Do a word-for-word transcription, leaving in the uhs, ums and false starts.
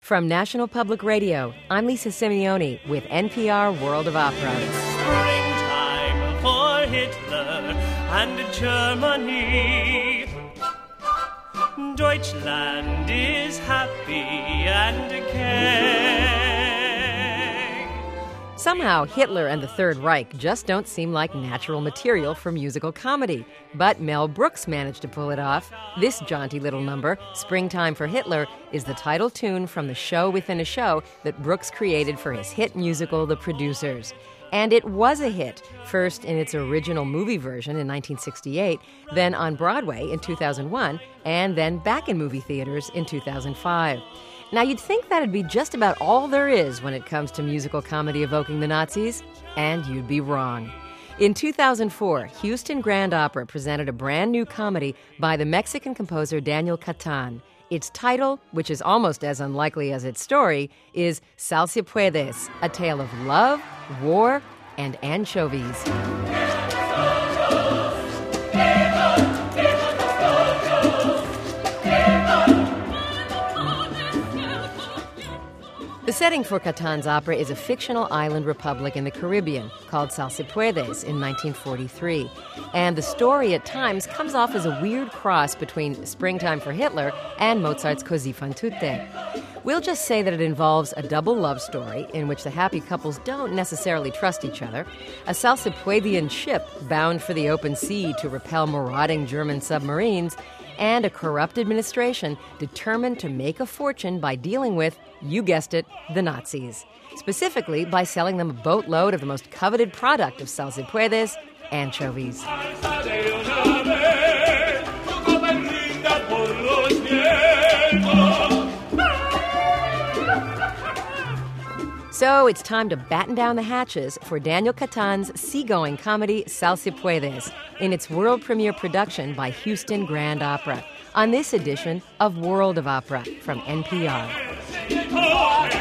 From National Public Radio, I'm Lisa Simeone with N P R World of Opera. Springtime for Hitler and Germany. Deutschland is happy and gay. Somehow, Hitler and the Third Reich just don't seem like natural material for musical comedy. But Mel Brooks managed to pull it off. This jaunty little number, Springtime for Hitler, is the title tune from the show within a show that Brooks created for his hit musical, The Producers. And it was a hit, first in its original movie version in nineteen sixty-eight, then on Broadway in two thousand one, and then back in movie theaters in two thousand five. Now, you'd think that'd be just about all there is when it comes to musical comedy evoking the Nazis, and you'd be wrong. In two thousand four, Houston Grand Opera presented a brand new comedy by the Mexican composer Daniel Catan. Its title, which is almost as unlikely as its story, is Sal Si Puedes, a tale of love, war, and anchovies. The setting for Catan's opera is a fictional island republic in the Caribbean called Sal Si Puedes in nineteen forty-three. And the story at times comes off as a weird cross between Springtime for Hitler and Mozart's Così fan tutte. We'll just say that it involves a double love story in which the happy couples don't necessarily trust each other, a Sal Si Puedian ship bound for the open sea to repel marauding German submarines, and a corrupt administration determined to make a fortune by dealing with, you guessed it, the Nazis. Specifically by selling them a boatload of the most coveted product of Sal Si Puedes, anchovies. So it's time to batten down the hatches for Daniel Catan's seagoing comedy Sal Si Puedes in its world premiere production by Houston Grand Opera on this edition of World of Opera from N P R.